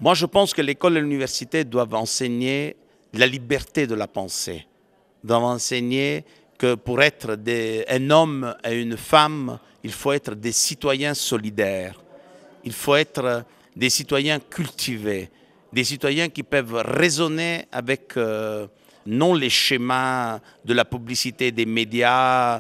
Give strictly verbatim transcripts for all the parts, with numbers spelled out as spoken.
Moi, je pense que l'école et l'université doivent enseigner la liberté de la pensée, doivent enseigner que pour être des, un homme et une femme, il faut être des citoyens solidaires, il faut être des citoyens cultivés, des citoyens qui peuvent raisonner avec euh, non les schémas de la publicité des médias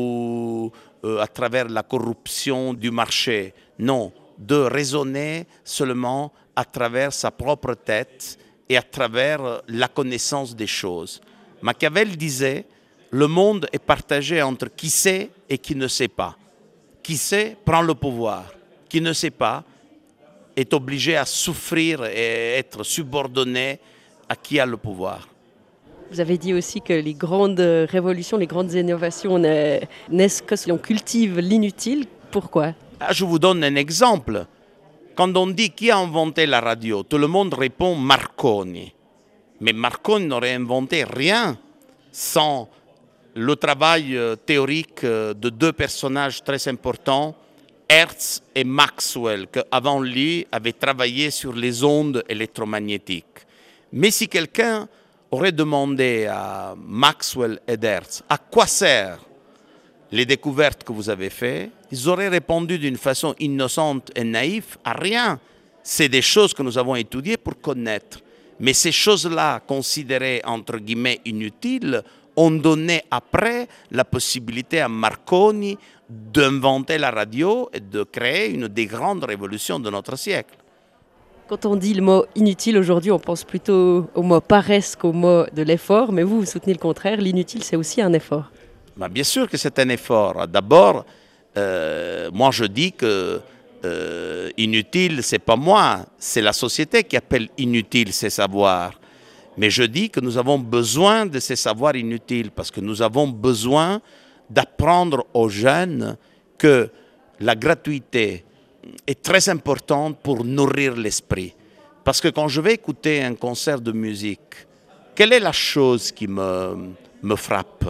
ou euh, à travers la corruption du marché, non, de raisonner seulement à travers sa propre tête et à travers la connaissance des choses. Machiavel disait, le monde est partagé entre qui sait et qui ne sait pas. Qui sait prend le pouvoir, qui ne sait pas est obligé à souffrir et être subordonné à qui a le pouvoir. Vous avez dit aussi que les grandes révolutions, les grandes innovations naissent que si l'on cultive l'inutile. Pourquoi? Ah, je vous donne un exemple. Quand on dit qui a inventé la radio, tout le monde répond Marconi. Mais Marconi n'aurait inventé rien sans le travail théorique de deux personnages très importants, Hertz et Maxwell, qui avant lui avaient travaillé sur les ondes électromagnétiques. Mais si quelqu'un aurait demandé à Maxwell et Hertz à quoi servent les découvertes que vous avez faites, ils auraient répondu d'une façon innocente et naïve à rien. C'est des choses que nous avons étudiées pour connaître. Mais ces choses-là, considérées entre guillemets inutiles, ont donné après la possibilité à Marconi d'inventer la radio et de créer une des grandes révolutions de notre siècle. Quand on dit le mot inutile aujourd'hui, on pense plutôt au mot paresse qu'au mot de l'effort, mais vous, vous soutenez le contraire, l'inutile c'est aussi un effort. Ben bien sûr que c'est un effort. D'abord, euh, moi je dis que euh, inutile, c'est pas moi, c'est la société qui appelle inutile ces savoirs. Mais je dis que nous avons besoin de ces savoirs inutiles parce que nous avons besoin d'apprendre aux jeunes que la gratuité est très importante pour nourrir l'esprit. Parce que quand je vais écouter un concert de musique, quelle est la chose qui me, me frappe?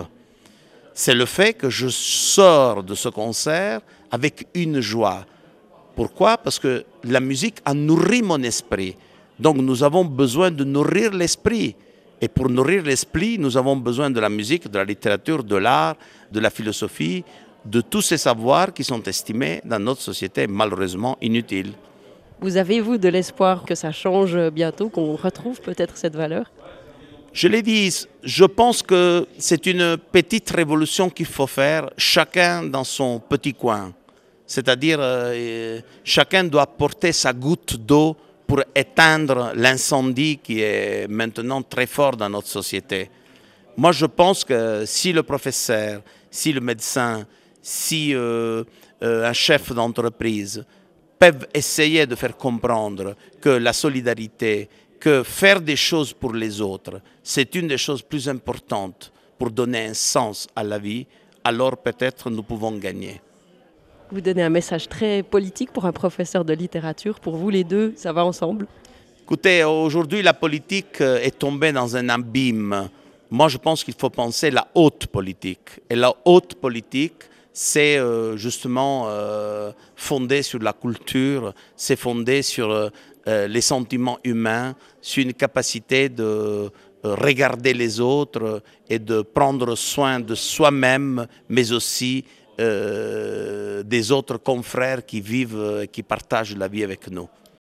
C'est le fait que je sors de ce concert avec une joie. Pourquoi? Parce que la musique a nourri mon esprit. Donc nous avons besoin de nourrir l'esprit. Et pour nourrir l'esprit, nous avons besoin de la musique, de la littérature, de l'art, de la philosophie, de tous ces savoirs qui sont estimés dans notre société malheureusement inutiles. Vous avez, vous, de l'espoir que ça change bientôt, qu'on retrouve peut-être cette valeur? Je l'ai dit, je pense que c'est une petite révolution qu'il faut faire, chacun dans son petit coin. C'est-à-dire, euh, chacun doit porter sa goutte d'eau pour éteindre l'incendie qui est maintenant très fort dans notre société. Moi, je pense que si le professeur, si le médecin, si euh, euh, un chef d'entreprise peuvent essayer de faire comprendre que la solidarité, que faire des choses pour les autres, c'est une des choses plus importantes pour donner un sens à la vie, alors peut-être nous pouvons gagner. Vous donnez un message très politique pour un professeur de littérature. Pour vous, les deux, ça va ensemble? Écoutez, aujourd'hui, la politique est tombée dans un abîme. Moi, je pense qu'il faut penser la haute politique. Et la haute politique, c'est euh, justement euh, fondé sur la culture, c'est fondé sur euh, les sentiments humains, sur une capacité de euh, regarder les autres et de prendre soin de soi-même, mais aussi euh, des autres confrères qui vivent, qui partagent la vie avec nous.